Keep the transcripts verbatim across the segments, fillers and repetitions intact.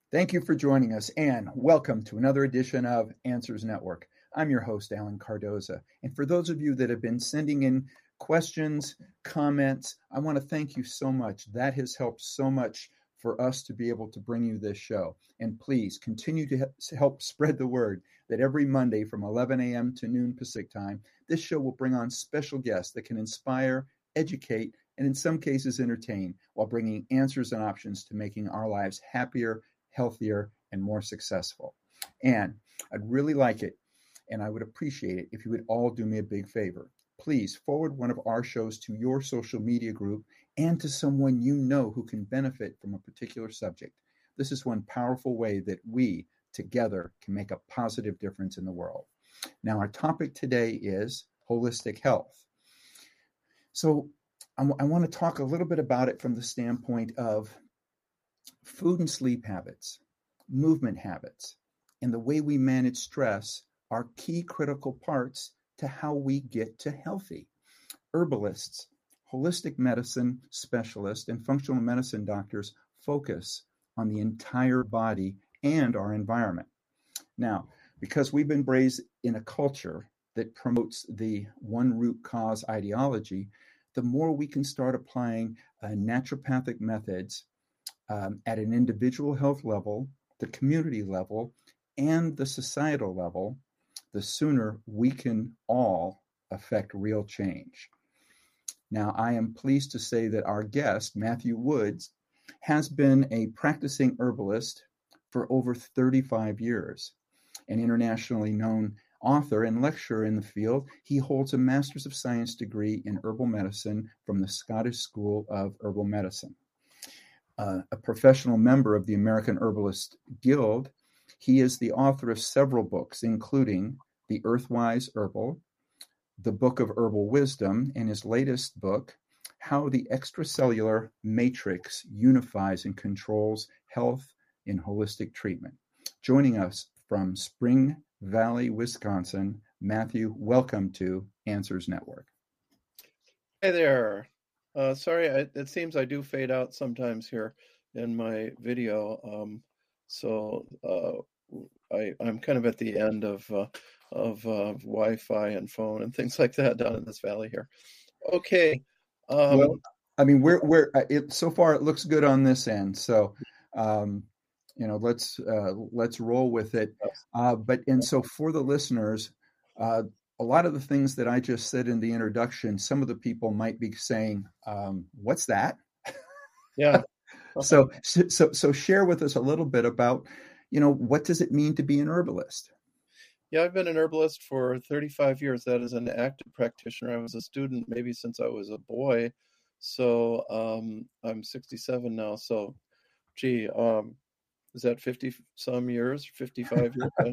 Thank you for joining us, and welcome to another edition of Answers Network. I'm your host, Alan Cardoza. And for those of you that have been sending in questions, comments, I want to thank you so much. That has helped so much for us to be able to bring you this show. And please continue to help spread the word that every Monday from eleven a.m. to noon Pacific time, this show will bring on special guests that can inspire, educate, and in some cases entertain, while bringing answers and options to making our lives happier, healthier, and more successful. And I'd really like it, and I would appreciate it if you would all do me a big favor. Please forward one of our shows to your social media group and to someone you know who can benefit from a particular subject. This is one powerful way that we together can make a positive difference in the world. Now, our topic today is holistic health. So I, w- I want to talk a little bit about it from the standpoint of food and sleep habits, movement habits, and the way we manage stress are key critical parts to how we get to healthy. Herbalists, holistic medicine specialists, and functional medicine doctors focus on the entire body and our environment. Now, because we've been raised in a culture that promotes the one root cause ideology, the more we can start applying uh, naturopathic methods um, at an individual health level, the community level, and the societal level, the sooner we can all affect real change. Now, I am pleased to say that our guest, Matthew Woods, has been a practicing herbalist for over thirty-five years. An internationally known author and lecturer in the field, he holds a Master's of Science degree in herbal medicine from the Scottish School of Herbal Medicine. Uh, a professional member of the American Herbalist Guild, he is the author of several books, including The Earthwise Herbal, The Book of Herbal Wisdom, and his latest book, How the Extracellular Matrix Unifies and Controls Health in Holistic Treatment. Joining us from Spring Valley, Wisconsin, Matthew, welcome to Answers Network. Hey there. Uh, sorry, I, it seems I do fade out sometimes here in my video. Um, so uh, I, I'm kind of at the end of uh, of uh, Wi-Fi and phone and things like that down in this valley here. Okay. Um, well, I mean, we're we're it, so far it looks good on this end. So, um, you know, let's uh, let's roll with it. Uh, but and so for the listeners, uh, a lot of the things that I just said in the introduction, some of the people might be saying, um, "What's that?" Yeah. so so so share with us a little bit about, you know, what does it mean to be an herbalist? Yeah, I've been an herbalist for thirty-five years. That is an active practitioner. I was a student maybe since I was a boy. So um, I'm sixty-seven now. So, gee, um, is that fifty some years, fifty-five years?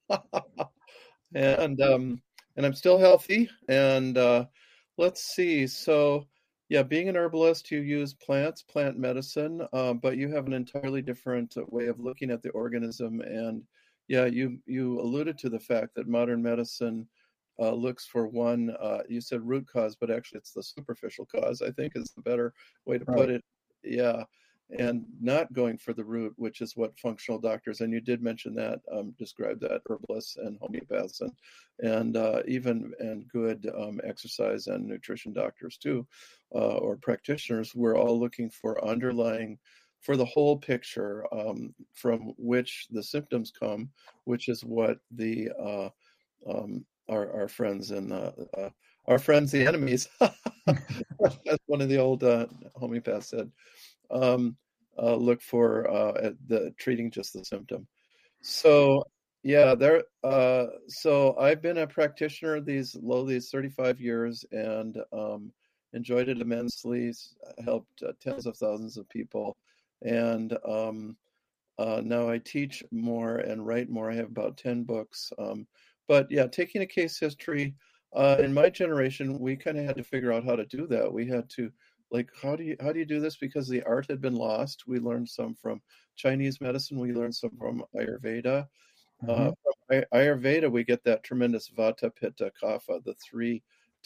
and um, and I'm still healthy. And uh, let's see. So, yeah, being an herbalist, you use plants, plant medicine, uh, but you have an entirely different way of looking at the organism. And yeah, you you alluded to the fact that modern medicine uh, looks for one. Uh, you said root cause, but actually it's the superficial cause, I think, is the better way to Right. put it. Yeah, and not going for the root, which is what functional doctors, and you did mention that, um, describe that, herbalists and homeopaths and and uh, even and good um, exercise and nutrition doctors too, uh, or practitioners. We're all looking for underlying, for the whole picture, um, from which the symptoms come, which is what the uh, um, our our friends and uh, uh, our friends the enemies, as one of the old uh, homeopaths said, um, uh, look for uh, at the treating just the symptom. So yeah, there. Uh, so I've been a practitioner these low these thirty-five years and um, enjoyed it immensely. Helped uh, tens of thousands of people. And um, uh, now I teach more and write more. I have about ten books. Um, but yeah, taking a case history, uh, in my generation, we kind of had to figure out how to do that. We had to, like, how do you how do you do this? Because the art had been lost. We learned some from Chinese medicine. We learned some from Ayurveda. Mm-hmm. Uh, from Ayurveda, we get that tremendous Vata, Pitta, Kapha, the three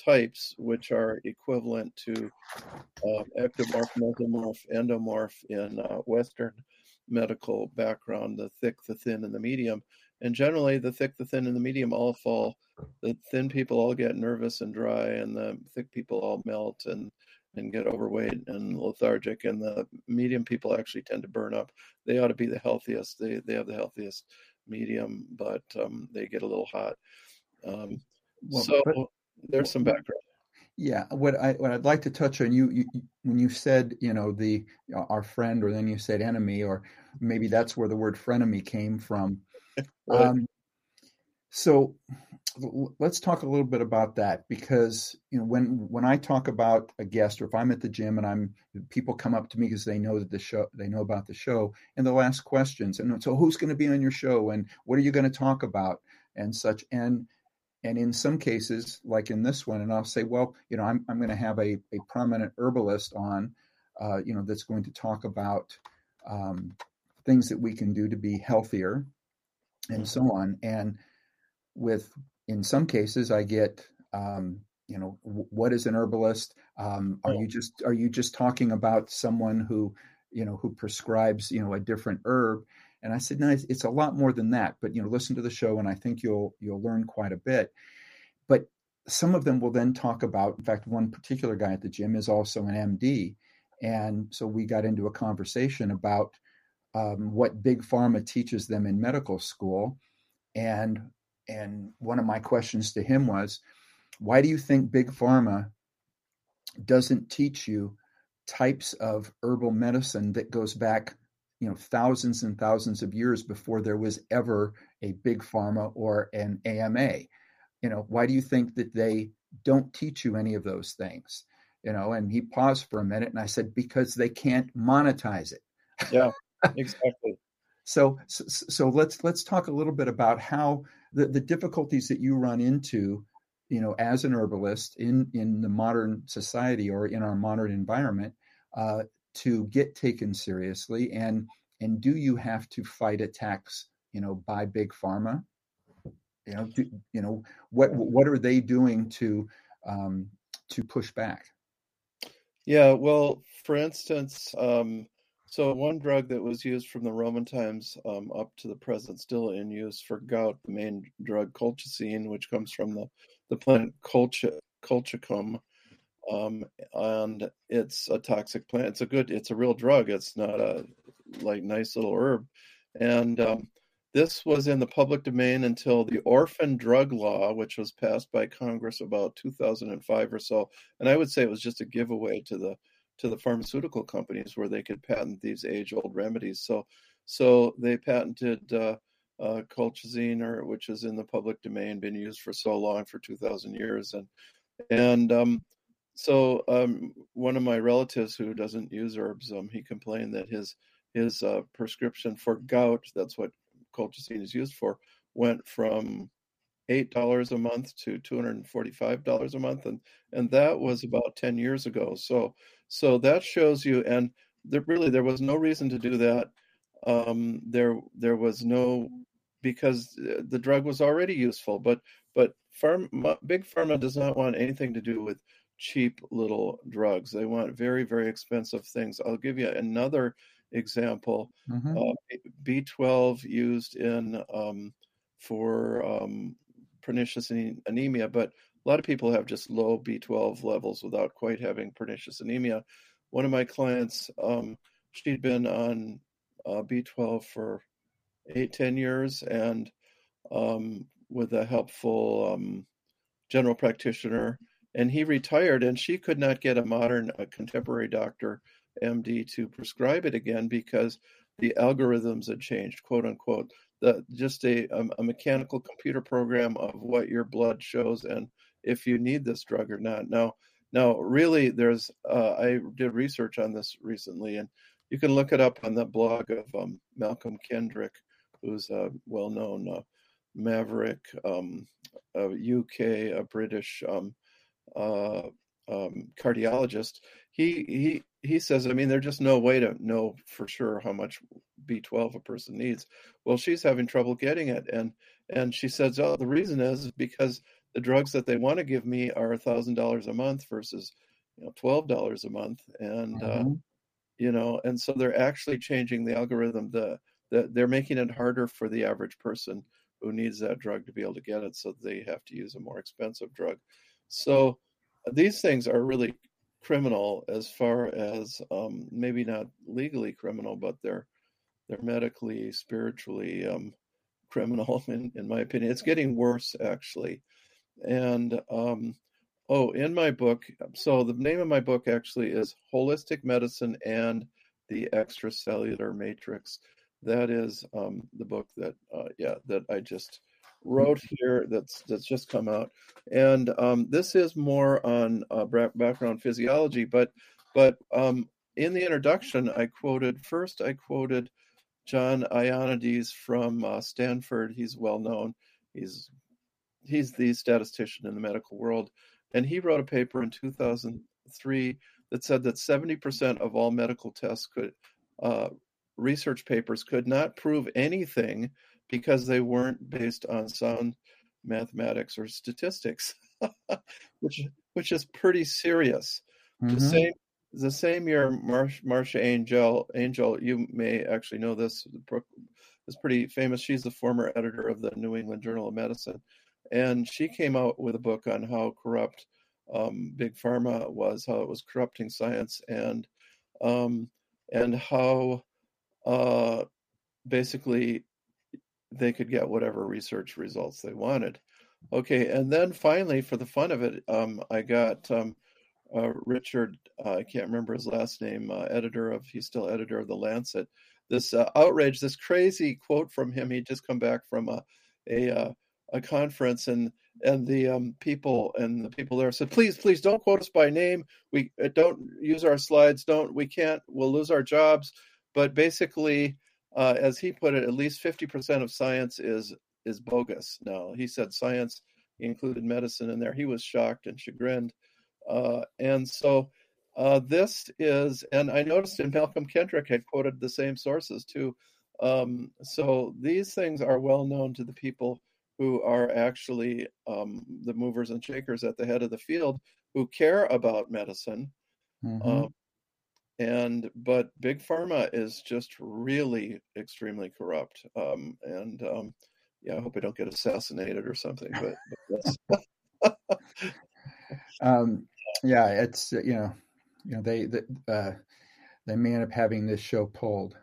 types, which are equivalent to uh, ectomorph, mesomorph, endomorph in uh, Western medical background, the thick, the thin, and the medium. And generally, the thick, the thin, and the medium all fall. The thin people all get nervous and dry, and the thick people all melt and and get overweight and lethargic, and the medium people actually tend to burn up. They ought to be the healthiest. They they have the healthiest medium, but um, they get a little hot. Um, Well, so but there's some background. yeah, what I what I'd like to touch on, you, you when you said, you know, the our friend, or then you said enemy, or maybe that's where the word frenemy came from. Right. Um, so l- let's talk a little bit about that, because you know when when I talk about a guest, or if I'm at the gym and I'm people come up to me because they know that the show they know about the show, and they'll ask questions, and so who's going to be on your show, and what are you going to talk about, and such. And and in some cases, like in this one, and I'll say, well, you know, I'm I'm going to have a, a prominent herbalist on, uh, you know, that's going to talk about um, things that we can do to be healthier, and so on. And with, in some cases, I get, um, you know, w- what is an herbalist? Um, are you just are you just talking about someone who, you know, who prescribes, you know, a different herb? And I said, no, it's, it's a lot more than that. But you know, listen to the show, and I think you'll you'll learn quite a bit. But some of them will then talk about, in fact, one particular guy at the gym is also an M D, and so we got into a conversation about um, what big pharma teaches them in medical school, and and one of my questions to him was, why do you think big pharma doesn't teach you types of herbal medicine that goes back, you know, thousands and thousands of years before there was ever a big pharma or an A M A? You know, why do you think that they don't teach you any of those things? You know, and he paused for a minute, and I said, because they can't monetize it. Yeah, exactly. So, so, so let's let's talk a little bit about how the, the difficulties that you run into, you know, as an herbalist in in the modern society or in our modern environment, uh, to get taken seriously, and and do you have to fight attacks, you know, by big pharma? You know, do, you know what what are they doing to um, to push back? Yeah, well, for instance, um, so one drug that was used from the Roman times um, up to the present, still in use for gout, the main drug colchicine, which comes from the, the plant colchi, colchicum, um, and it's a toxic plant. It's a good, it's a real drug. It's not a like nice little herb. And um, this was in the public domain until the orphan drug law, which was passed by Congress about two thousand five or so. And I would say it was just a giveaway to the to the pharmaceutical companies where they could patent these age-old remedies. So so they patented uh, uh, colchicine, or which is in the public domain, been used for so long, for two thousand years, and and um, so um, one of my relatives who doesn't use herbs, um, he complained that his his uh, prescription for gout, that's what colchicine is used for, went from eight dollars a month to two hundred forty-five dollars a month, and and that was about ten years ago. So so that shows you, and there really there was no reason to do that. Um, there there was no, because uh, the drug was already useful, but but pharma, big pharma does not want anything to do with cheap little drugs. They want very, very expensive things. I'll give you another example. Mm-hmm. Uh, B twelve used in um, for um, pernicious anemia, but a lot of people have just low B twelve levels without quite having pernicious anemia. One of my clients, um, she'd been on uh, B twelve for eight, ten years, and um, with a helpful um, general practitioner, and he retired, and she could not get a modern, a contemporary doctor, M D, to prescribe it again because the algorithms had changed, quote unquote. The just a, a mechanical computer program of what your blood shows and if you need this drug or not. Now, now, really, there's uh, I did research on this recently, and you can look it up on the blog of um, Malcolm Kendrick, who's a well-known uh, maverick, um, a U K, a British um, uh, um, cardiologist. He he he says, I mean, there's just no way to know for sure how much B twelve a person needs. Well, she's having trouble getting it. And, and she says, oh, the reason is because the drugs that they want to give me are a thousand dollars a month versus, you know, twelve dollars a month. And, uh, Mm-hmm. you know, and so they're actually changing the algorithm. The, the they're making it harder for the average person who needs that drug to be able to get it. So they have to use a more expensive drug. So these things are really criminal as far as um, maybe not legally criminal, but they're they're medically, spiritually um, criminal, in, in my opinion. It's getting worse, actually. And um, oh, in my book, so the name of my book actually is Holistic Medicine and the Extracellular Matrix. That is um, the book that, uh, yeah, that I just wrote here. That's that's just come out, and um, this is more on uh, background physiology. But but um, in the introduction, I quoted first. I quoted John Ioannidis from uh, Stanford. He's well known. He's he's the statistician in the medical world, and he wrote a paper in two thousand three that said that seventy percent of all medical tests could uh, research papers could not prove anything because they weren't based on sound mathematics or statistics, which which is pretty serious. Mm-hmm. The same the same year, Mar- Marcia Angel, Angel, you may actually know this, is pretty famous. She's the former editor of the New England Journal of Medicine, and she came out with a book on how corrupt um, Big Pharma was, how it was corrupting science, and um, and how uh, basically they could get whatever research results they wanted. Okay, and then finally, for the fun of it, um, I got um, uh, Richard, uh, I can't remember his last name, uh, editor of, he's still editor of The Lancet, this uh, outrage, this crazy quote from him. He'd just come back from a a, uh, a conference, and and the um, people and the people there said, please, please don't quote us by name. We uh, don't use our slides. Don't, we can't, we'll lose our jobs. But basically, uh, as he put it, at least fifty percent of science is is bogus now. He said science, he included medicine in there. He was shocked and chagrined. Uh, and so uh, this is, and I noticed in Malcolm Kendrick had quoted the same sources too. Um, so these things are well known to the people who are actually um, the movers and shakers at the head of the field who care about medicine. Mm-hmm. Um, and but Big Pharma is just really extremely corrupt. Um, and um, yeah, I hope I don't get assassinated or something. But, but that's um, yeah, it's you know, you know they they, uh, they may end up having this show pulled.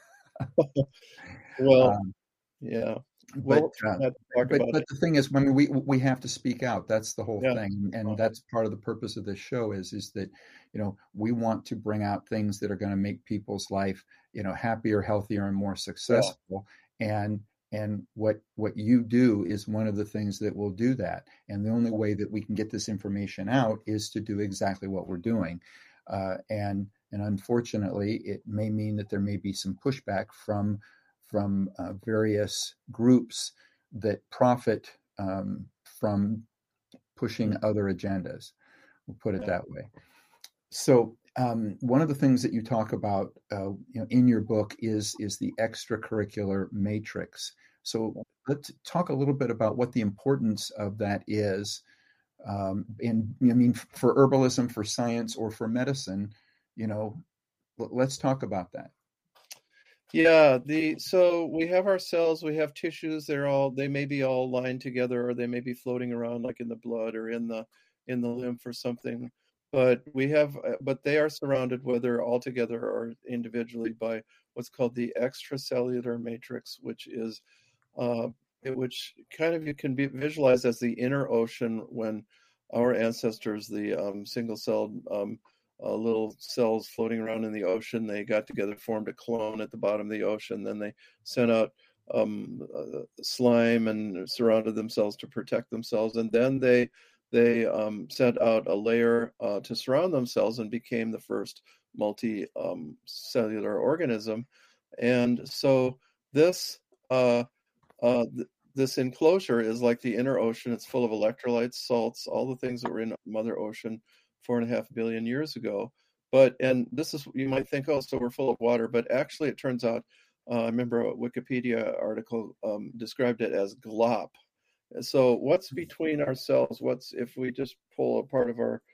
well, um, yeah. But well, uh, but, but the thing is, I mean, we we have to speak out. That's the whole yeah. thing, and uh-huh. that's part of the purpose of this show. Is is that you know we want to bring out things that are going to make people's life you know happier, healthier, and more successful. Yeah. And and what what you do is one of the things that will do that. And the only way that we can get this information out is to do exactly what we're doing. Uh, and and unfortunately, it may mean that there may be some pushback from. from uh, various groups that profit um, from pushing mm-hmm. other agendas. We'll put it yeah. that way. So um, one of the things that you talk about uh, you know, in your book is, is the extracurricular matrix. So let's talk a little bit about what the importance of that is. Um, and I mean, for herbalism, for science, or for medicine, you know, let's talk about that. Yeah, the so we have our cells, we have tissues, they're all they may be all lined together, or they may be floating around like in the blood or in the in the lymph or something. But we have but they are surrounded, whether all together or individually, by what's called the extracellular matrix, which is uh which kind of you can be visualized as the inner ocean when our ancestors, the um, single-celled um Uh, little cells floating around in the ocean, they got together, formed a clone at the bottom of the ocean. Then they sent out um, uh, slime and surrounded themselves to protect themselves. And then they they um, sent out a layer uh, to surround themselves and became the first multi-cellular um, organism. And so this uh, uh, th- this enclosure is like the inner ocean. It's full of electrolytes, salts, all the things that were in Mother Ocean four and a half billion years ago. But, and this is, you might think, oh, so we're full of water, but actually it turns out Uh, I remember a Wikipedia article um, described it as glop. So what's between our cells? What's if we just pull a part of our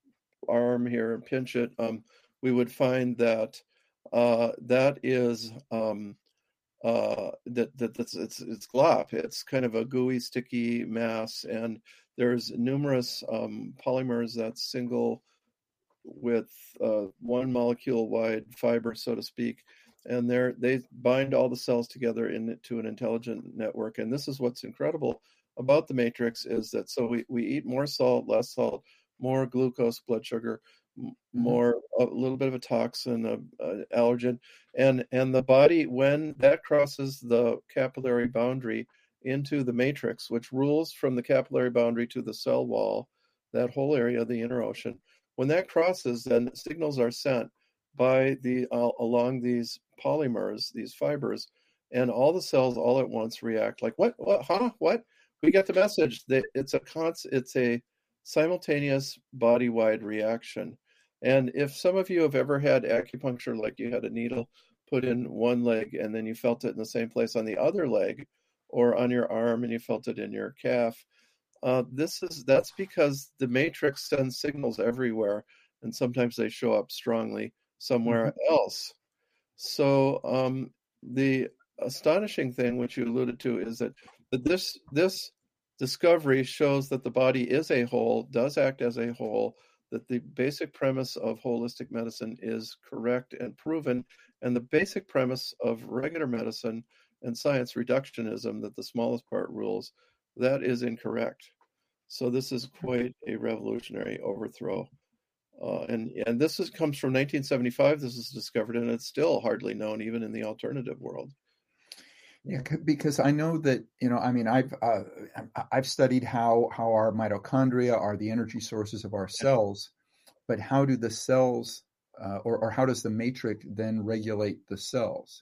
arm here and pinch it, um, we would find that uh, that is um, uh, that that that's it's it's glop. It's kind of a gooey, sticky mass, and there's numerous um, polymers that's single with uh, one molecule wide fiber, so to speak, and they they bind all the cells together into an intelligent network. And this is what's incredible about the matrix is that so we, we eat more salt, less salt, more glucose, blood sugar, more a little bit of a toxin, a, a allergen, and and the body, when that crosses the capillary boundary into the matrix, which rules from the capillary boundary to the cell wall, that whole area, the inner ocean. When that crosses, then signals are sent by the uh, along these polymers, these fibers, and all the cells all at once react like, what, what, huh, what? We get the message that it's a const, it's a simultaneous body-wide reaction. And if some of you have ever had acupuncture, like you had a needle put in one leg and then you felt it in the same place on the other leg, or on your arm and you felt it in your calf, Uh, this is that's because the matrix sends signals everywhere, and sometimes they show up strongly somewhere mm-hmm. else. So um, the astonishing thing, which you alluded to, is that, that this this discovery shows that the body is a whole, does act as a whole, that the basic premise of holistic medicine is correct and proven, and the basic premise of regular medicine and science, reductionism, that the smallest part rules, that is incorrect. So this is quite a revolutionary overthrow. Uh, and and this is, comes from nineteen seventy-five. This is discovered, and it's still hardly known even in the alternative world. Yeah, because I know that, you know, I mean, I've uh, I've studied how how our mitochondria are the energy sources of our cells, but how do the cells uh, or or how does the matrix then regulate the cells?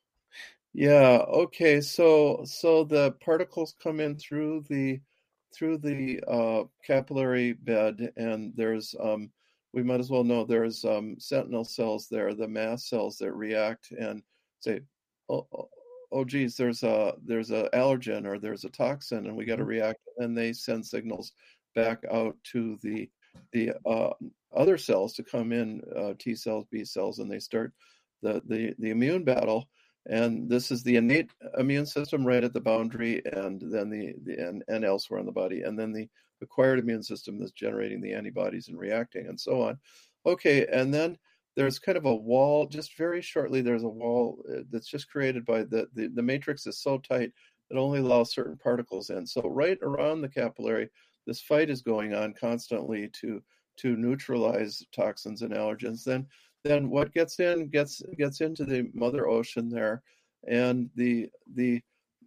Yeah. Okay. So so the particles come in through the through the uh, capillary bed, and there's um, we might as well know there's um, sentinel cells there, the mast cells that react and say, oh, oh, oh geez, there's a there's a allergen or there's a toxin, and we got to react. And they send signals back out to the the uh, other cells to come in, uh, T cells, B cells, and they start the the the immune battle. And this is the innate immune system right at the boundary, and then the, the and, and elsewhere in the body, and then the acquired immune system that's generating the antibodies and reacting, and so on. Okay, and then there's kind of a wall, just very shortly, there's a wall that's just created by the, the, the matrix is so tight that only allows certain particles in. So right around the capillary, this fight is going on constantly to to neutralize toxins and allergens. Then then what gets in gets gets into the mother ocean there, and the the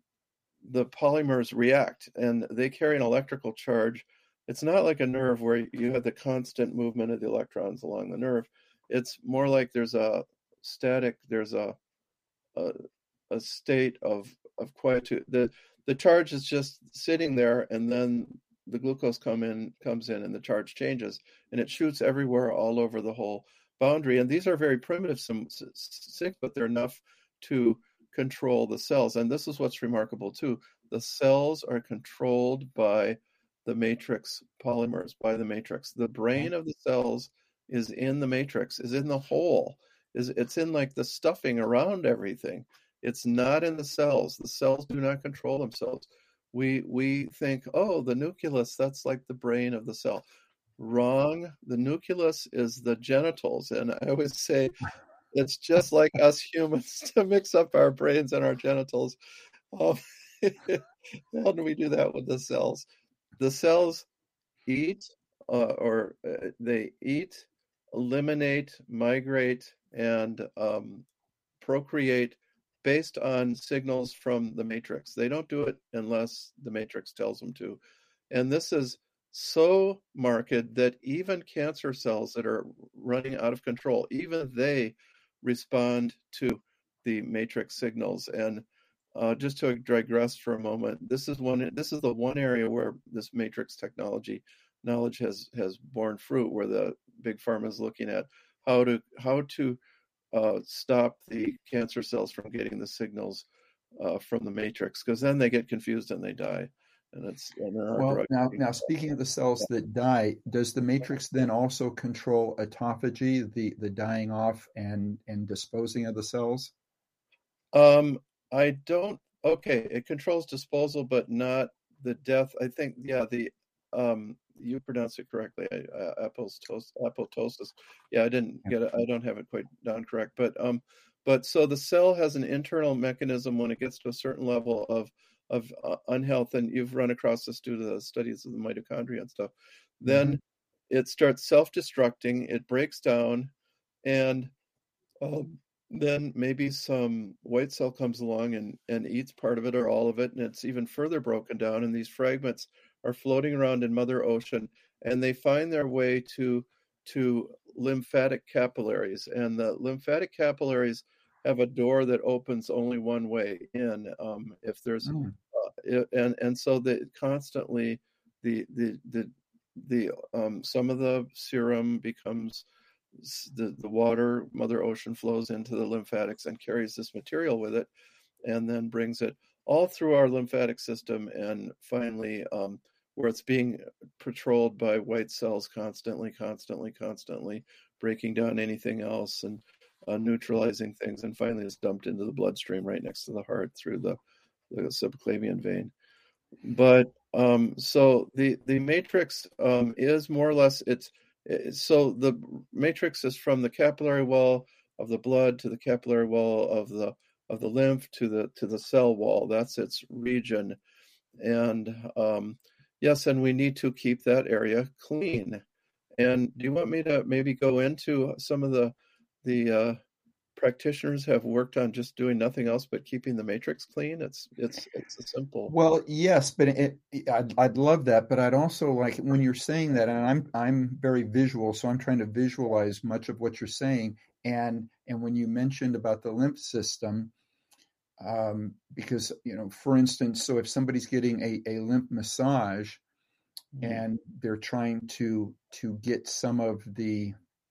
the polymers react, and they carry an electrical charge. It's not like a nerve where you have the constant movement of the electrons along the nerve. It's more like there's a static, there's a a, a state of of quietude. The the charge is just sitting there, and then the glucose come in comes in and the charge changes, and it shoots everywhere all over the whole boundary. And these are very primitive signals, but they're enough to control the cells. And this is what's remarkable too. The cells are controlled by the matrix polymers, by the matrix. The brain of the cells is in the matrix, is in the whole, is it's in like the stuffing around everything. It's not in the cells. The cells do not control themselves. We we think, oh, the nucleus, that's like the brain of the cell. Wrong. The nucleus is the genitals. And I always say it's just like us humans to mix up our brains and our genitals. Um, how do we do that with the cells? The cells eat, uh, or uh, they eat, eliminate, migrate, and um, procreate based on signals from the matrix. They don't do it unless the matrix tells them to. And this is so marked that even cancer cells that are running out of control, even they respond to the matrix signals. And uh, just to digress for a moment, this is one. This is the one area where this matrix technology knowledge has has borne fruit, where the big pharma is looking at how to how to uh, stop the cancer cells from getting the signals uh, from the matrix, because then they get confused and they die. And it's and there are Well, drugs. now, now speaking of the cells that die, does the matrix then also control autophagy, the the dying off and and disposing of the cells? Um, I don't. Okay, it controls disposal, but not the death. I think, yeah, the um, you pronounce it correctly. Uh, apoptosis. Apoptosis. Yeah, I didn't get it. I don't have it quite down correct, but um, but so the cell has an internal mechanism when it gets to a certain level of of uh, unhealth, and you've run across this due to the studies of the mitochondria and stuff. Mm-hmm. Then it starts self-destructing. It breaks down, and um, then maybe some white cell comes along and, and eats part of it or all of it, and it's even further broken down, and these fragments are floating around in Mother Ocean, and they find their way to to lymphatic capillaries, and the lymphatic capillaries have a door that opens only one way in. Um, if there's Mm. uh, and and so that constantly the the the the um, some of the serum becomes the, the water, Mother Ocean flows into the lymphatics and carries this material with it, and then brings it all through our lymphatic system, and finally um, where it's being patrolled by white cells constantly, constantly, constantly, breaking down anything else and uh, neutralizing things, and finally it's dumped into the bloodstream right next to the heart through the, the subclavian vein. But um, so the the matrix um, is more or less it's so the matrix is from the capillary wall of the blood to the capillary wall of the of the lymph to the to the cell wall. That's its region, and um, yes, and we need to keep that area clean. And do you want me to maybe go into some of the the uh, practitioners have worked on just doing nothing else but keeping the matrix clean? It's it's it's a simple. Well, yes, but it, I'd, I'd love that. But I'd also like when you're saying that, and I'm I'm very visual, so I'm trying to visualize much of what you're saying. And and when you mentioned about the lymph system, um, because you know, for instance, so if somebody's getting a, a lymph massage and they're trying to to get some of the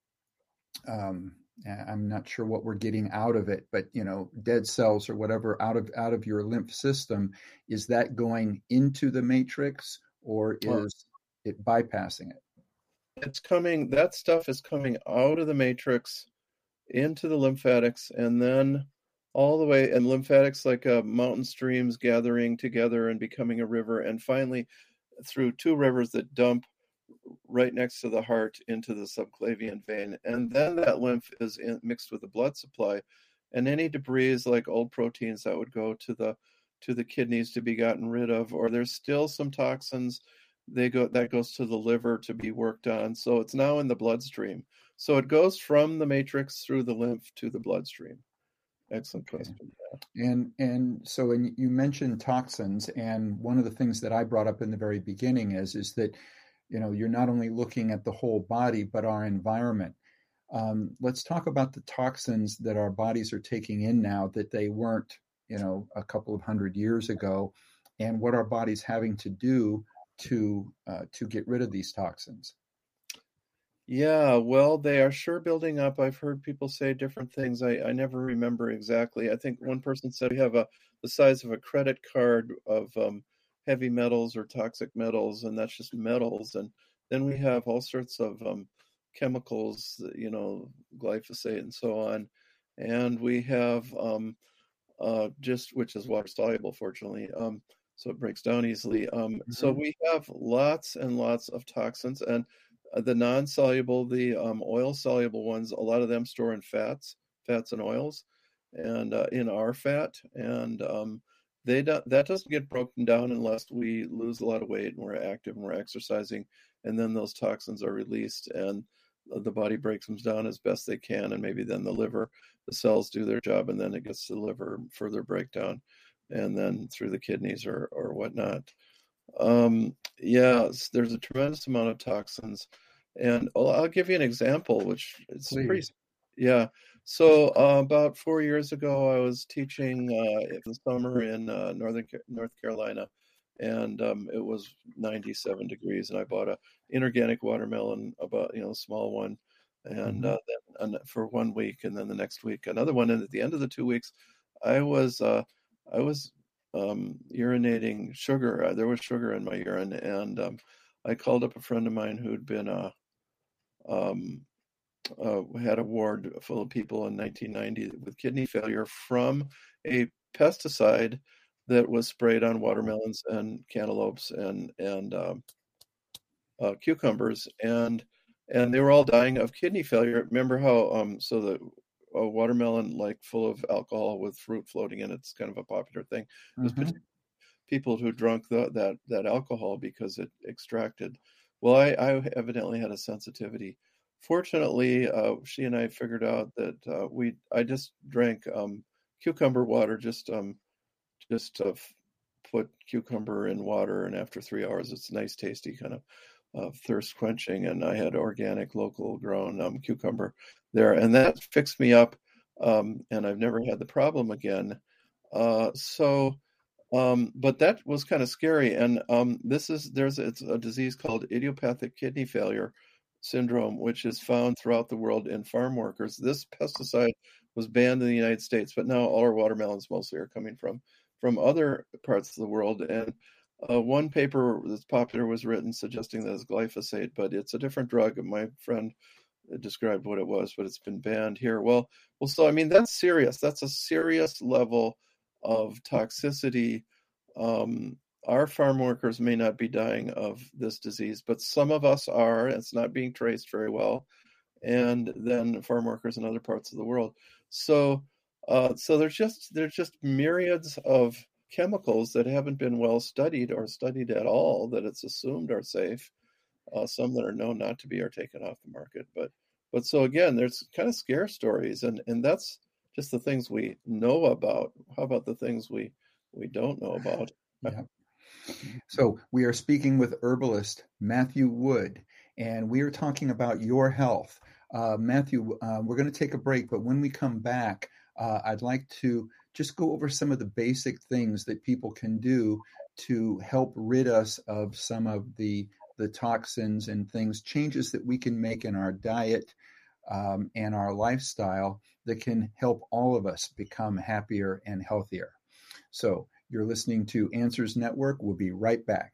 um, I'm not sure what we're getting out of it, but you know, dead cells or whatever out of out of your lymph system, is that going into the matrix or is it bypassing it? It's coming, that stuff is coming out of the matrix into the lymphatics, and then all the way, and lymphatics like uh, mountain streams gathering together and becoming a river, and finally through two rivers that dump right next to the heart into the subclavian vein. And then that lymph is in, mixed with the blood supply, and any debris like old proteins that would go to the to the kidneys to be gotten rid of, or there's still some toxins, they go that goes to the liver to be worked on. So it's now in the bloodstream. So it goes from the matrix through the lymph to the bloodstream. Excellent Okay. question. And and so and you mentioned toxins, and one of the things that I brought up in the very beginning is is that you know you're not only looking at the whole body but our environment. Um, let's talk about the toxins that our bodies are taking in now that they weren't you know a couple of hundred years ago, and what our body's having to do to uh, to get rid of these toxins. Yeah, well, they are sure building up. I've heard people say different things. I, I never remember exactly. I think one person said we have a the size of a credit card of um, heavy metals or toxic metals, and that's just metals. And then we have all sorts of um, chemicals, you know, glyphosate and so on. And we have um, uh, just, which is water soluble, fortunately, um, so it breaks down easily. Um, mm-hmm. So we have lots and lots of toxins, and the non-soluble, the um, oil-soluble ones, a lot of them store in fats, fats and oils, and uh, in our fat, and um, they do, that doesn't get broken down unless we lose a lot of weight and we're active and we're exercising, and then those toxins are released, and the body breaks them down as best they can, and maybe then the liver, the cells do their job, and then it gets to the liver, further breakdown, and then through the kidneys or or whatnot. Um, yeah, there's a tremendous amount of toxins, and I'll, I'll give you an example, which it's Please. pretty, yeah. So uh, about four years ago, I was teaching uh, in the summer in uh, northern North Carolina, and um, it was ninety-seven degrees, and I bought a inorganic watermelon, about you know, a small one, and Mm-hmm. uh, then for one week, and then the next week another one. And at the end of the two weeks, I was uh, I was um, urinating sugar. Uh, there was sugar in my urine, and um, I called up a friend of mine who'd been uh, um, uh, had a ward full of people in nineteen ninety with kidney failure from a pesticide that was sprayed on watermelons and cantaloupes and and um, uh, cucumbers, and and they were all dying of kidney failure. Remember how um so the a watermelon like full of alcohol with fruit floating in it's kind of a popular thing. It was Mm-hmm. people who drunk the, that that alcohol because it extracted. Well, I, I evidently had a sensitivity. Fortunately, uh, she and I figured out that uh, we I just drank um, cucumber water, just um, just uh, put cucumber in water, and after three hours, it's nice, tasty kind of uh, thirst quenching. And I had organic, local grown um, cucumber there, and that fixed me up. Um, and I've never had the problem again. Uh, so. Um, but that was kind of scary. And um, this is there's it's a disease called idiopathic kidney failure syndrome, which is found throughout the world in farm workers. This pesticide was banned in the United States, but now all our watermelons mostly are coming from from other parts of the world. And uh, one paper that's popular was written suggesting that it's glyphosate, but it's a different drug. My friend described what it was, but it's been banned here. Well, well, so I mean that's serious. That's a serious level of toxicity. Um, our farm workers may not be dying of this disease, but some of us are. It's not being traced very well, and then farm workers in other parts of the world. So, uh, so there's just there's just myriads of chemicals that haven't been well studied or studied at all that it's assumed are safe. Uh, some that are known not to be are taken off the market. But but so again, there's kind of scare stories, and and that's just the things we know about. How about the things we we don't know about? Yeah. So we are speaking with herbalist Matthew Wood, and we are talking about your health. Uh, Matthew, uh, we're going to take a break, but when we come back, uh, I'd like to just go over some of the basic things that people can do to help rid us of some of the the toxins and things, changes that we can make in our diet um, and our lifestyle that can help all of us become happier and healthier. So you're listening to Answers Network. We'll be right back.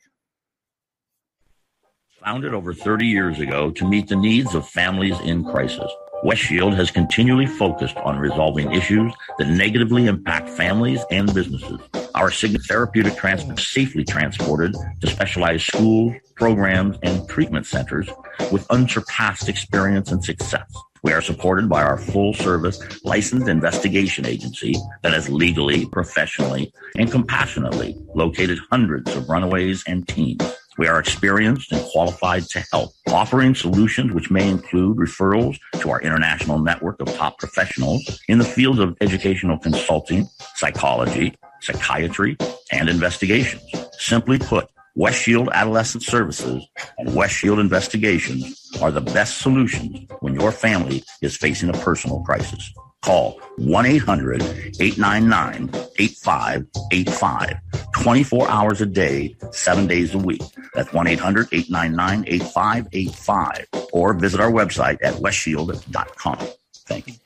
Founded over thirty years ago to meet the needs of families in crisis, West Shield has continually focused on resolving issues that negatively impact families and businesses. Our Signet therapeutic transport is safely transported to specialized schools, programs, and treatment centers with unsurpassed experience and success. We are supported by our full-service licensed investigation agency that has legally, professionally, and compassionately located hundreds of runaways and teens. We are experienced and qualified to help, offering solutions which may include referrals to our international network of top professionals in the fields of educational consulting, psychology, psychiatry, and investigations. Simply put, West Shield Adolescent Services and West Shield Investigations are the best solutions when your family is facing a personal crisis. Call one eight hundred, eight nine nine, eight five eight five, twenty-four hours a day, seven days a week. That's one eight hundred, eight nine nine, eight five eight five. Or visit our website at west shield dot com. Thank you.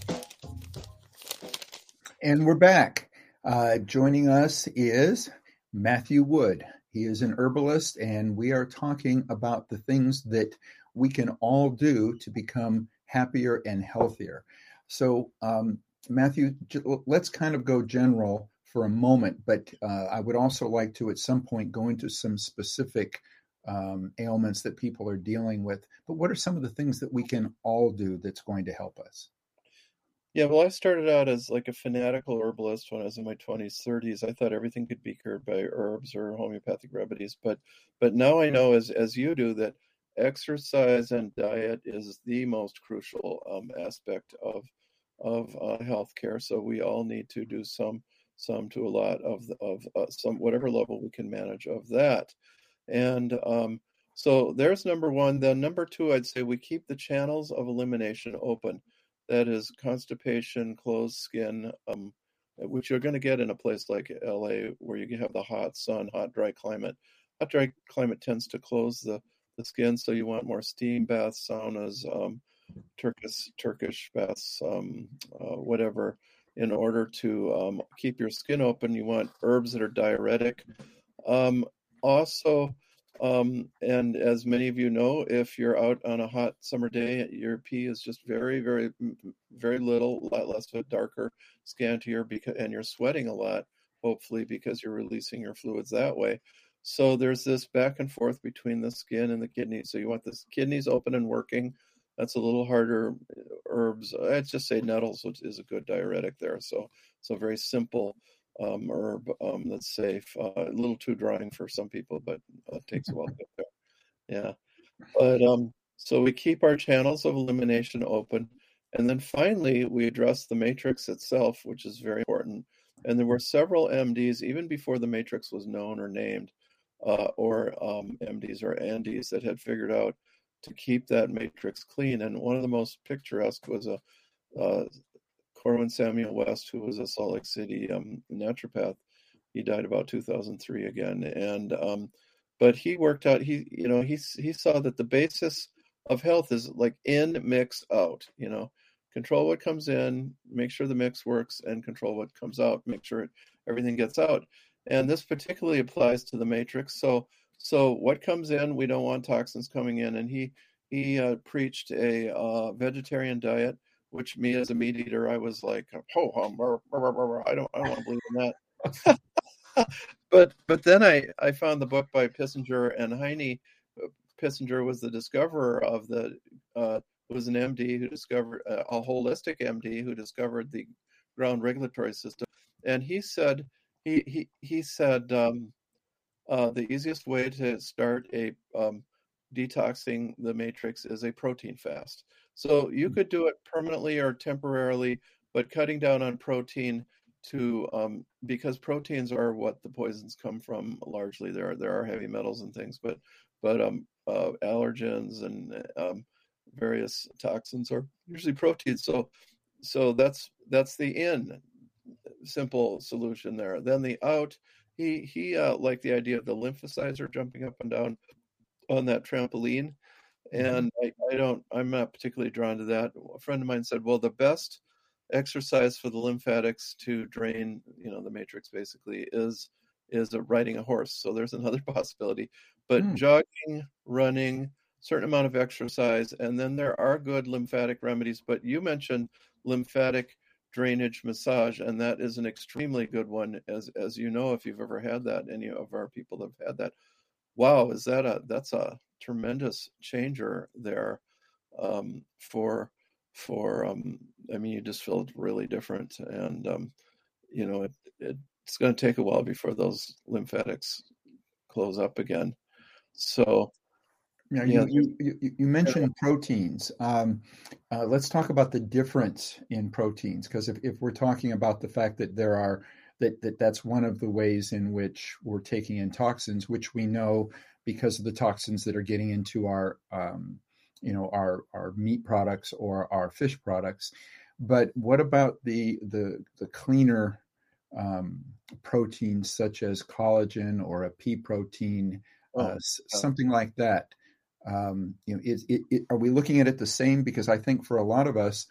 And we're back. Uh, joining us is Matthew Wood. He is an herbalist, and we are talking about the things that we can all do to become happier and healthier. So, um, Matthew, let's kind of go general for a moment, but uh, I would also like to, at some point, go into some specific um, ailments that people are dealing with. But what are some of the things that we can all do that's going to help us? Yeah, well, I started out as like a fanatical herbalist when I was in my twenties, thirties. I thought everything could be cured by herbs or homeopathic remedies, but but now I know, as as you do, that exercise and diet is the most crucial um, aspect of of uh, healthcare. So we all need to do some some to a lot of of uh, some whatever level we can manage of that. And um, so there's number one. Then number two, I'd say we keep the channels of elimination open. That is constipation, closed skin, um, which you're going to get in a place like L A where you have the hot sun, hot, dry climate. Hot, dry climate tends to close the, the skin, so you want more steam baths, saunas, um, Turkish Turkish baths, um, uh, whatever, in order to um, keep your skin open. You want herbs that are diuretic. Um, also, um, and as many of you know, if you're out on a hot summer day, your pee is just very, very, very little, a lot less of it, darker, scantier, because, and you're sweating a lot, hopefully, because you're releasing your fluids that way. So there's this back and forth between the skin and the kidneys. So you want the kidneys open and working. That's a little harder. Herbs, I'd just say nettles, which is a good diuretic there. So, so very simple um, herb um, that's safe. Uh, a little too drying for some people, but uh, it takes a while to get there. Yeah, but um, so we keep our channels of elimination open, and then finally we address the matrix itself, which is very important. And there were several M Ds even before the matrix was known or named, uh, or um, M Ds or N Ds that had figured out to keep that matrix clean. And one of the most picturesque was a uh, Corwin Samuel West, who was a Salt Lake City um, naturopath. He died about two thousand three again, and um, but he worked out. He you know he he saw that the basis of health is like in, mix, out. You know, control what comes in, make sure the mix works, and control what comes out, make sure it, everything gets out. And this particularly applies to the matrix. So. So what comes in, we don't want toxins coming in. And he he uh, preached a uh, vegetarian diet, which me as a meat eater, I was like, oh, um, bur, bur, bur, I don't I don't want to believe in that. but but then I, I found the book by Pissinger and Heine. Pissinger was the discoverer of the uh, was an M D who discovered uh, a holistic M D who discovered the ground regulatory system, and he said he he he said. Um, Uh, the easiest way to start a um, detoxing the matrix is a protein fast. So you could do it permanently or temporarily, but cutting down on protein to um, because proteins are what the poisons come from largely. There are there are heavy metals and things, but but um, uh, allergens and um, various toxins are usually proteins. So so that's that's the in simple solution there. Then the out. He he uh, liked the idea of the lymphocyzer jumping up and down on that trampoline, and I, I don't. I'm not particularly drawn to that. A friend of mine said, "Well, the best exercise for the lymphatics to drain, you know, the matrix basically is is a, riding a horse." So there's another possibility. But mm. jogging, running, certain amount of exercise, and then there are good lymphatic remedies. But you mentioned lymphatic drainage massage, and that is an extremely good one, as as you know, if you've ever had that. Any of our people have had that. Wow, is that a that's a tremendous changer there um, for for um, I mean, you just feel really different, and um, you know, it, it it's going to take a while before those lymphatics close up again. So. Now, you, you, you, you mentioned proteins. Um, uh, let's talk about the difference in proteins, because if, if we're talking about the fact that there are that, that that's one of the ways in which we're taking in toxins, which we know because of the toxins that are getting into our um, you know our our meat products or our fish products. But what about the the the cleaner um, proteins such as collagen or a pea protein, oh, uh, oh. something like that? Um, you know, it, it, it, are we looking at it the same? Because I think for a lot of us,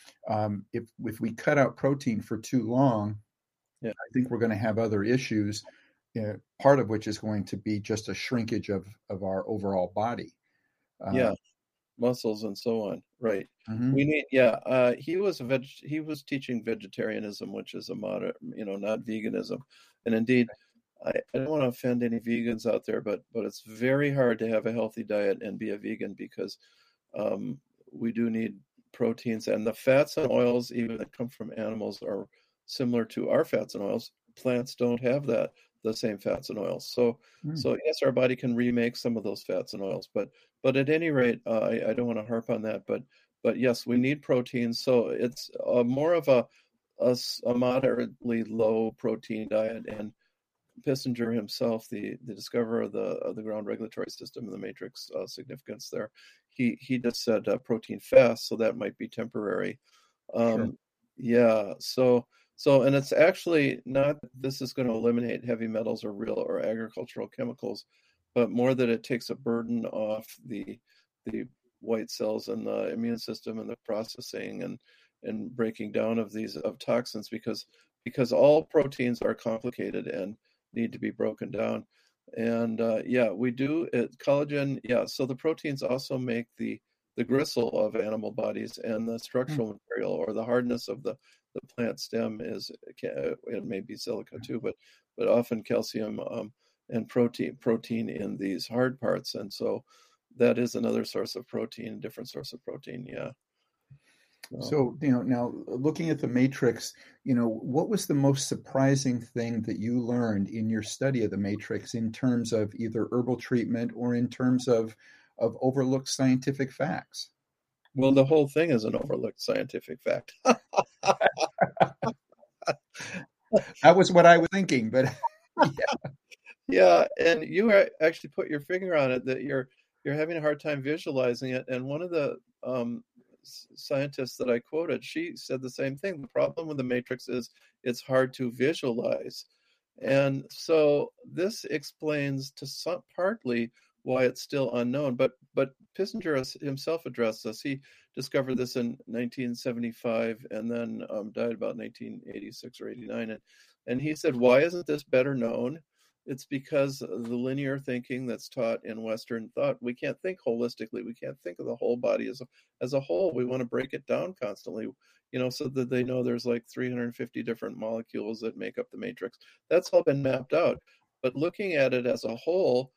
um, if if we cut out protein for too long, yeah. I think we're going to have other issues. You know, part of which is going to be just a shrinkage of of our overall body. Uh, yeah, muscles and so on. Right. Mm-hmm. We need. Yeah. Uh, he was a veg. He was teaching vegetarianism, which is a moderate, you know, not veganism, and indeed. I, I don't want to offend any vegans out there, but but it's very hard to have a healthy diet and be a vegan because um, we do need proteins, and the fats and oils, even that come from animals, are similar to our fats and oils. Plants don't have that the same fats and oils. So mm. so yes, our body can remake some of those fats and oils, but but at any rate, uh, I, I don't want to harp on that. But but yes, we need proteins. So it's uh, more of a, a a moderately low protein diet. And Pissinger himself, the, the discoverer of the of the ground regulatory system and the matrix uh, significance there, he he just said uh, protein fast, so that might be temporary. Um, sure. Yeah, so so and it's actually not this is going to eliminate heavy metals or real or agricultural chemicals, but more that it takes a burden off the the white cells in the immune system and the processing and and breaking down of these of toxins, because because all proteins are complicated and need to be broken down. And uh, yeah, we do it, collagen. Yeah, so the proteins also make the the gristle of animal bodies, and the structural mm. material or the hardness of the the plant stem is, it may be silica too, but but often calcium um, and protein protein in these hard parts, and so that is another source of protein, different source of protein. Yeah. So, you know, now looking at the matrix, you know, what was the most surprising thing that you learned in your study of the matrix in terms of either herbal treatment or in terms of, of overlooked scientific facts? Well, the whole thing is an overlooked scientific fact. That was what I was thinking, but yeah. Yeah, and you actually put your finger on it, that you're you're having a hard time visualizing it. And one of the um, scientists that I quoted, she said the same thing. The problem with the matrix is it's hard to visualize. And so this explains to some, partly why it's still unknown. But but Pissinger himself addressed this. He discovered this in nineteen seventy-five and then um, died about nineteen eighty-six or eighty-nine. And, and he said, why isn't this better known? It's because of the linear thinking that's taught in Western thought. We can't think holistically. We can't think of the whole body as a, as a whole. We want to break it down constantly, you know, so that they know there's like three hundred fifty different molecules that make up the matrix. That's all been mapped out. But looking at it as a whole,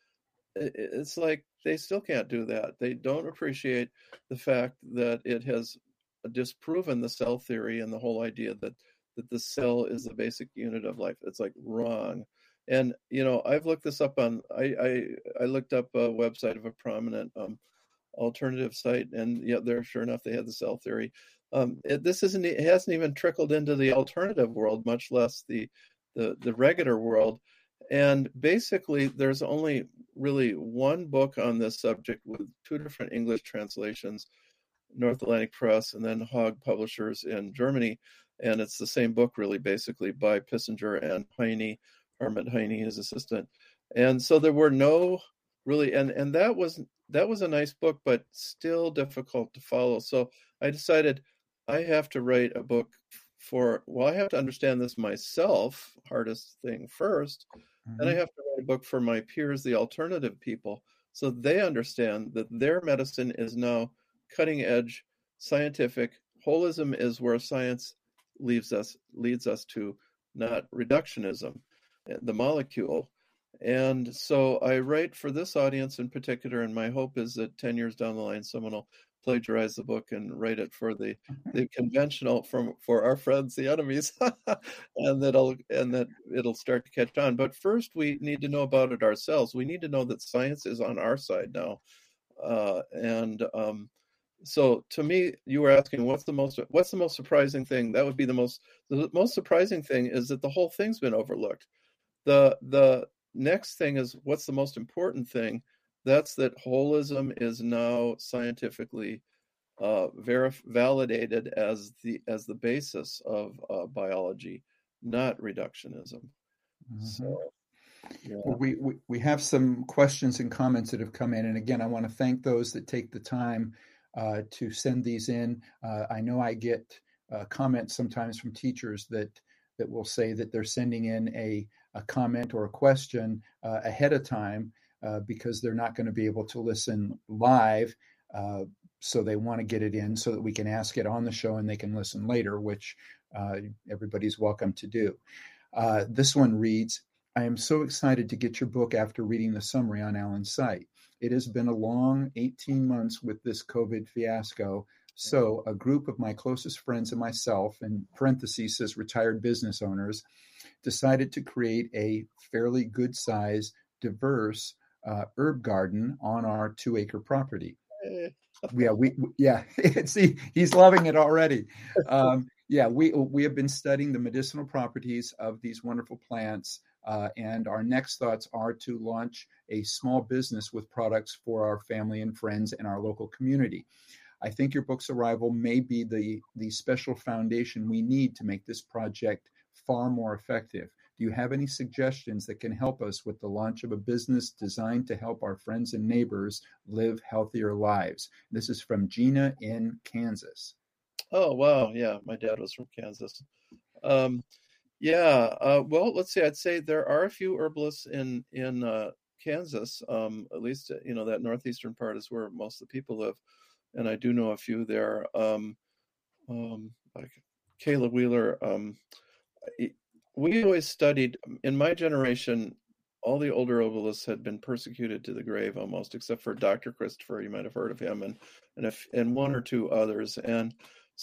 it's like they still can't do that. They don't appreciate the fact that it has disproven the cell theory and the whole idea that, that the cell is the basic unit of life. It's like wrong. And, you know, I've looked this up on, I, I, I looked up a website of a prominent um, alternative site, and yeah, there, sure enough, they had the cell theory. Um, it, this isn't, it hasn't even trickled into the alternative world, much less the, the, the regular world. And basically, there's only really one book on this subject with two different English translations, North Atlantic Press and then Hogg Publishers in Germany. And it's the same book, really, basically, by Pissinger and Heine, Hartmut Heine, his assistant. And so there were no really, and, and that was that was a nice book, but still difficult to follow. So I decided I have to write a book for, well, I have to understand this myself, hardest thing first. Mm-hmm. And I have to write a book for my peers, the alternative people, so they understand that their medicine is now cutting edge, scientific. Holism is where science leads us, leads us to, not reductionism, the molecule. And so I write for this audience in particular, and my hope is that ten years down the line, someone will plagiarize the book and write it for the, the conventional, from for our friends, the enemies, and that'll and that it'll start to catch on. But first, we need to know about it ourselves. We need to know that science is on our side now. Uh, and um, so, to me, you were asking what's the most what's the most surprising thing? That would be the most the most surprising thing is that the whole thing's been overlooked. The the next thing is what's the most important thing? That's that holism is now scientifically uh, verif- validated as the as the basis of uh, biology, not reductionism. Mm-hmm. So, yeah. Well, we, we we have some questions and comments that have come in, and again, I want to thank those that take the time uh, to send these in. Uh, I know I get uh, comments sometimes from teachers that that will say that they're sending in a a comment or a question uh, ahead of time. Uh, because they're not going to be able to listen live. Uh, so they want to get it in so that we can ask it on the show and they can listen later, which uh, everybody's welcome to do. Uh, this one reads, I am so excited to get your book after reading the summary on Alan's site. It has been a long eighteen months with this COVID fiasco. So a group of my closest friends and myself, in parentheses says retired business owners, decided to create a fairly good size, diverse Uh, herb garden on our two acre property. Yeah, we, we yeah. See, he's loving it already. Um, yeah, we we have been studying the medicinal properties of these wonderful plants, uh, and our next thoughts are to launch a small business with products for our family and friends and our local community. I think your book's arrival may be the the special foundation we need to make this project far more effective. Do you have any suggestions that can help us with the launch of a business designed to help our friends and neighbors live healthier lives? This is from Gina in Kansas. Oh, wow. Yeah, my dad was from Kansas. Um, yeah, uh, well, let's see. I'd say there are a few herbalists in in uh, Kansas. Um, at least, you know, that northeastern part is where most of the people live, and I do know a few there. Um, um, like Kayla Wheeler. Um, we always studied in my generation. All the older herbalists had been persecuted to the grave almost, except for Doctor Christopher. You might have heard of him, and and if and one or two others. And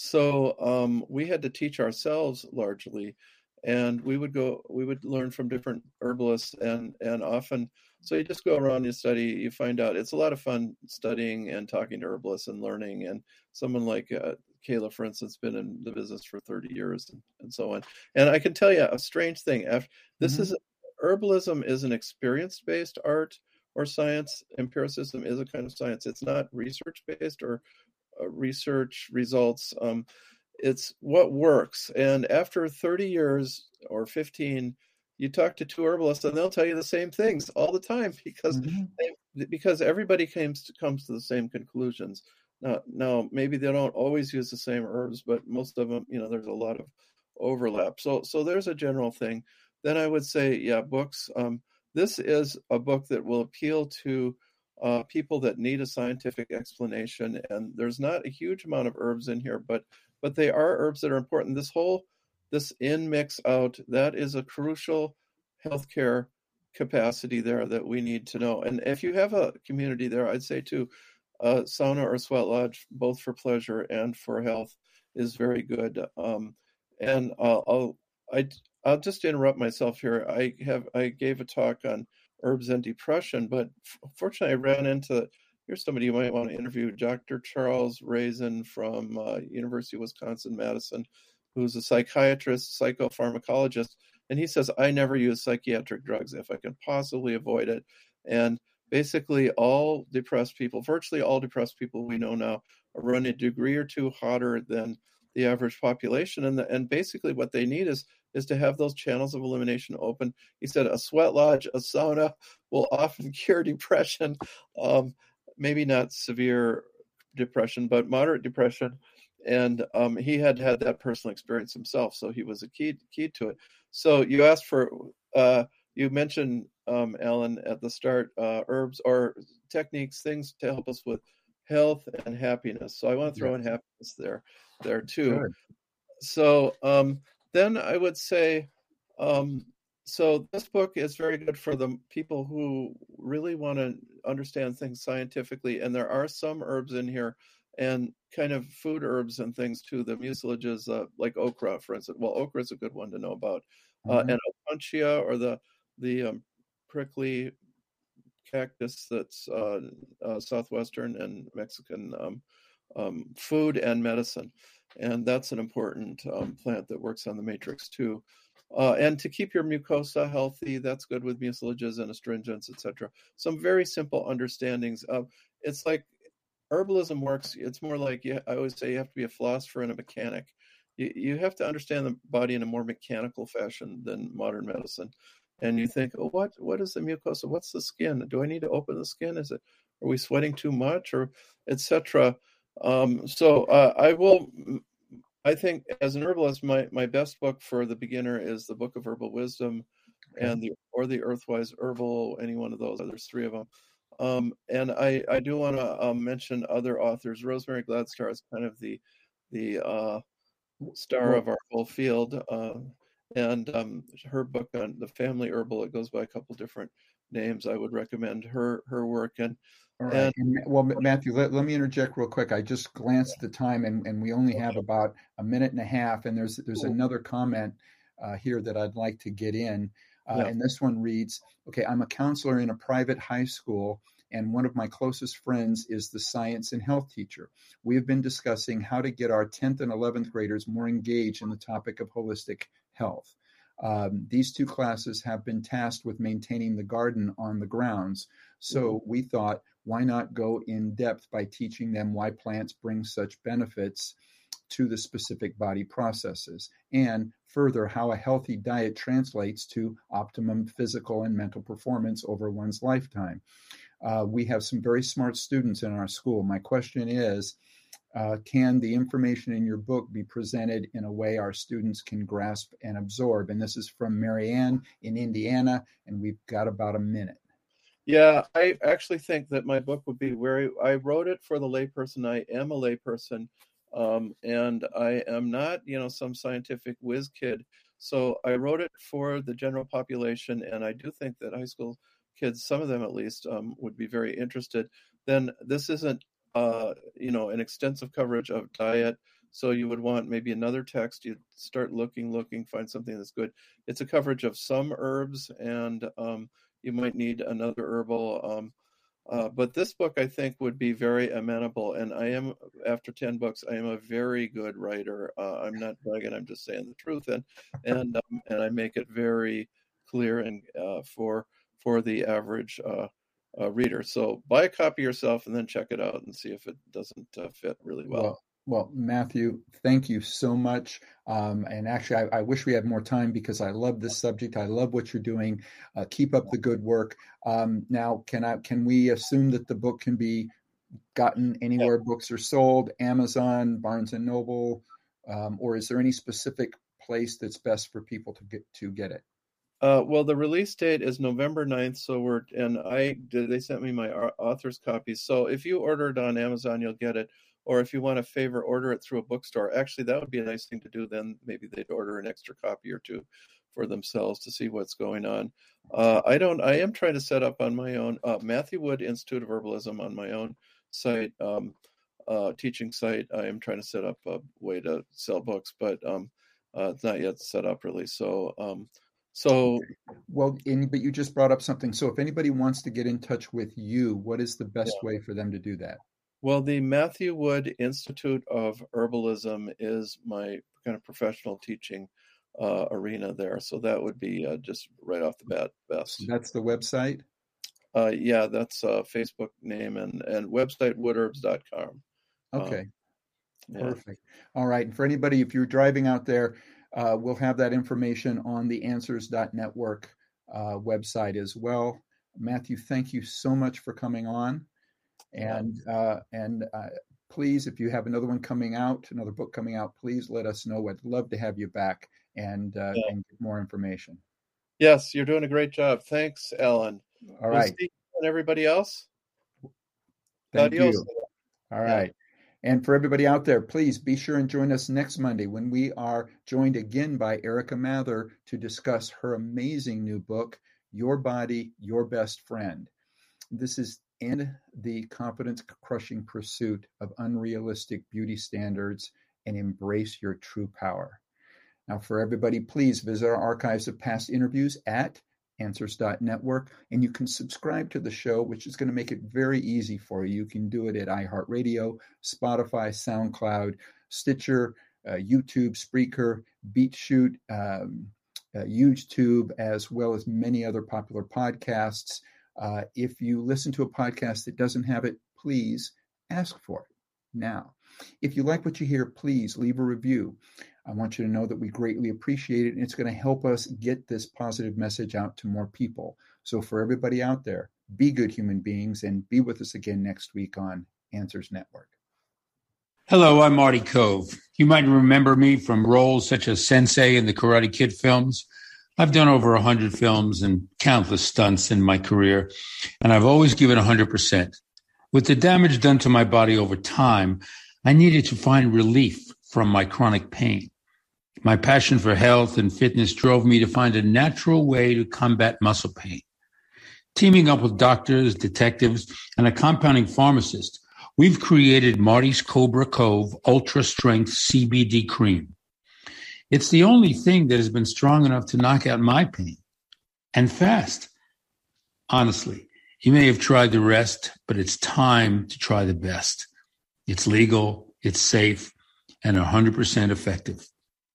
so um, we had to teach ourselves largely, and we would go, we would learn from different herbalists, and and often, so you just go around, you study, you find out. It's a lot of fun studying and talking to herbalists and learning. And someone like uh, Kayla, for instance, been in the business for thirty years and, and so on. And I can tell you a strange thing. After, this mm-hmm. is herbalism is an experience-based art or science. Empiricism is a kind of science. It's not research-based or uh, research results. Um, it's what works. And after thirty years or fifteen, you talk to two herbalists and they'll tell you the same things all the time because mm-hmm. they, because everybody comes to, comes to the same conclusions. Now, now, maybe they don't always use the same herbs, but most of them, you know, there's a lot of overlap. So, so there's a general thing. Then I would say, yeah, books. Um, this is a book that will appeal to uh, people that need a scientific explanation. And there's not a huge amount of herbs in here, but but they are herbs that are important. This whole, this in, mix, out, that is a crucial healthcare capacity there that we need to know. And if you have a community there, I'd say too, uh, sauna or sweat lodge, both for pleasure and for health, is very good. Um, and I'll, I'll I. I'll just interrupt myself here. I have I gave a talk on herbs and depression, but fortunately I ran into, here's somebody you might want to interview, Doctor Charles Raisin from uh, University of Wisconsin-Madison, who's a psychiatrist, psychopharmacologist, and he says, I never use psychiatric drugs if I can possibly avoid it. And basically all depressed people, virtually all depressed people we know now, are running a degree or two hotter than the average population. And, the, and basically what they need is is to have those channels of elimination open. He said a sweat lodge, a sauna will often cure depression, um, maybe not severe depression, but moderate depression. And um, he had had that personal experience himself, so he was a key key to it. So you asked for, uh, you mentioned, um, Alan, at the start, uh, herbs or techniques, things to help us with health and happiness. So I want to throw yeah. in happiness there, there too. Sure. So, um, Then I would say, um, so this book is very good for the people who really want to understand things scientifically. And there are some herbs in here and kind of food herbs and things too. The mucilages, uh, like okra, for instance. Well, okra is a good one to know about. Uh, mm-hmm. And opuntia, or the the um, prickly cactus that's uh, uh, southwestern and Mexican um, um, food and medicine. And that's an important um, plant that works on the matrix too. Uh, and to keep your mucosa healthy, that's good with mucilages and astringents, et cetera. Some very simple understandings of, it's like herbalism works. It's more like, you, I always say you have to be a philosopher and a mechanic. You, you have to understand the body in a more mechanical fashion than modern medicine. And you think, oh, what what is the mucosa? What's the skin? Do I need to open the skin? Is it, are we sweating too much, or et cetera? Um, so uh, I will, I think as an herbalist, my, my best book for the beginner is the Book of Herbal Wisdom, okay. and the or the Earthwise Herbal, any one of those. There's three of them. Um, and I, I do want to um, mention other authors. Rosemary Gladstar is kind of the the uh, star of our whole field. Uh, and um, her book on the family herbal, it goes by a couple different names. I would recommend her her work. And All right. And, well, Matthew, let, let me interject real quick. I just glanced at the time, and, and we only have about a minute and a half. And there's there's another comment uh, here that I'd like to get in. Uh, yeah. And this one reads, okay, I'm a counselor in a private high school, and one of my closest friends is the science and health teacher. We have been discussing how to get our tenth and eleventh graders more engaged in the topic of holistic health. Um, these two classes have been tasked with maintaining the garden on the grounds. So we thought, why not go in depth by teaching them why plants bring such benefits to the specific body processes, and further, how a healthy diet translates to optimum physical and mental performance over one's lifetime. Uh, we have some very smart students in our school. My question is, uh, can the information in your book be presented in a way our students can grasp and absorb? And this is from Marianne in Indiana, and we've got about a minute. Yeah, I actually think that my book would be very, I wrote it for the layperson. I am a layperson, um, and I am not, you know, some scientific whiz kid. So I wrote it for the general population, and I do think that high school kids, some of them at least, um, would be very interested. Then this isn't, uh, you know, an extensive coverage of diet. So you would want maybe another text. You'd start looking, looking, find something that's good. It's a coverage of some herbs, and um, you might need another herbal. Um, uh, but this book, I think, would be very amenable. And I am, after ten books, I am a very good writer. Uh, I'm not bragging. I'm just saying the truth. And and um, and I make it very clear and uh, for for the average uh, uh, reader. So buy a copy yourself and then check it out and see if it doesn't uh, fit really well. well Well, Matthew, thank you so much. Um, and actually, I, I wish we had more time because I love this subject. I love what you're doing. Uh, keep up the good work. Um, now, can I can we assume that the book can be gotten anywhere yeah. books are sold, Amazon, Barnes and Noble, um, or is there any specific place that's best for people to get to get it? Uh, well, the release date is November ninth. So we're, and I did, they sent me my author's copies. So if you order it on Amazon, you'll get it. Or if you want a favor, order it through a bookstore. Actually, that would be a nice thing to do. Then maybe they'd order an extra copy or two for themselves to see what's going on. Uh, I don't, I am trying to set up on my own, uh, Matthew Wood Institute of Herbalism on my own site, um, uh, teaching site. I am trying to set up a way to sell books, but um, uh, it's not yet set up really. So, um, so. Well, in, but you just brought up something. So if anybody wants to get in touch with you, what is the best yeah. way for them to do that? Well, the Matthew Wood Institute of Herbalism is my kind of professional teaching uh, arena there. So that would be uh, just right off the bat best. That's the website? Uh, yeah, that's a Facebook name and, and website wood herbs dot com. Okay, um, yeah. Perfect. All right. And for anybody, if you're driving out there, uh, we'll have that information on the answers dot network uh, website as well. Matthew, thank you so much for coming on. And uh, and uh, please, if you have another one coming out, another book coming out, please let us know. I'd love to have you back and uh, yeah. and get more information. Yes, you're doing a great job. Thanks, Alan. All right. And everybody else. Thank Adios. you. All right. Yeah. And for everybody out there, please be sure and join us next Monday when we are joined again by Erica Mather to discuss her amazing new book, Your Body, Your Best Friend. This is in the confidence-crushing pursuit of unrealistic beauty standards and embrace your true power. Now, for everybody, please visit our archives of past interviews at answers dot network, and you can subscribe to the show, which is going to make it very easy for you. You can do it at iHeartRadio, Spotify, SoundCloud, Stitcher, uh, YouTube, Spreaker, BeatShoot, um, uh, YouTube, as well as many other popular podcasts. Uh, if you listen to a podcast that doesn't have it, please ask for it now. If you like what you hear, please leave a review. I want you to know that we greatly appreciate it, and it's going to help us get this positive message out to more people. So for everybody out there, be good human beings and be with us again next week on Answers Network. Hello, I'm Marty Cove. You might remember me from roles such as Sensei in the Karate Kid films. I've done over one hundred films and countless stunts in my career, and I've always given one hundred percent. With the damage done to my body over time, I needed to find relief from my chronic pain. My passion for health and fitness drove me to find a natural way to combat muscle pain. Teaming up with doctors, detectives, and a compounding pharmacist, we've created Marty's Cobra Cove Ultra Strength C B D Cream. It's the only thing that has been strong enough to knock out my pain, and fast. Honestly, you may have tried the rest, but it's time to try the best. It's legal, it's safe, and one hundred percent effective.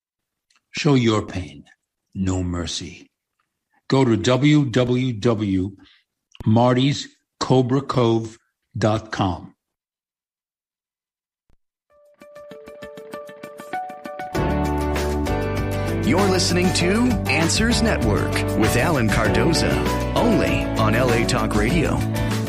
Show your pain no mercy. Go to w w w dot martys cobra cove dot com. You're listening to Answers Network with Alan Cardoza, only on L A Talk Radio.